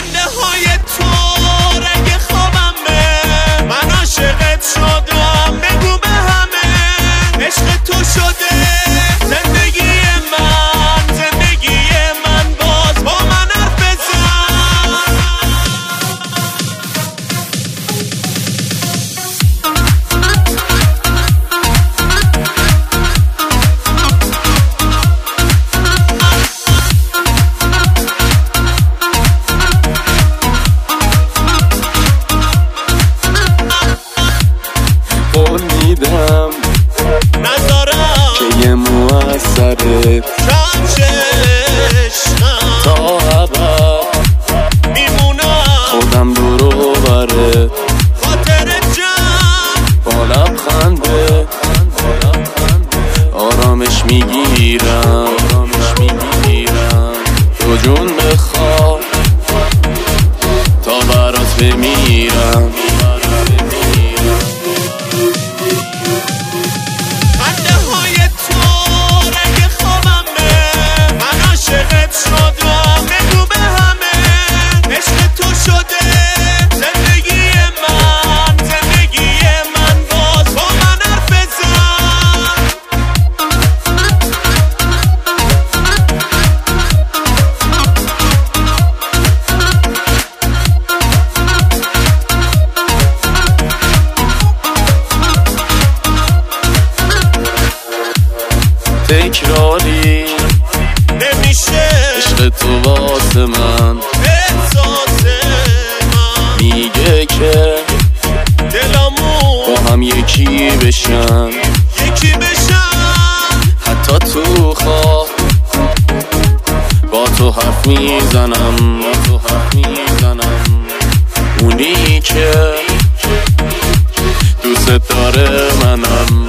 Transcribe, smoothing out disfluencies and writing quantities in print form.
خنده های تو رنگ خوابمه، من عاشقت شدم بگو به همه، عشق تو شده زندگی من باز با من حرف بزن. قول میدم نذارم که یه موثرت تا ابد میمونم خودم دورو برت خاطر جمع با لبخنده آرامش میگیرم تو جون بخواه تا برات بمیرم. خنده های تو رنگ خوابمه، من عاشقت شدم بگو به همه، عشق تو شده زندگی من باز با من حرف بزن. تکراری نمیشه عشق تو واسه من، احساس من میگه که دلمون با هم یکی بشن، حتی تو خواب با تو حرف میزنم، اونی که دوست داره منم.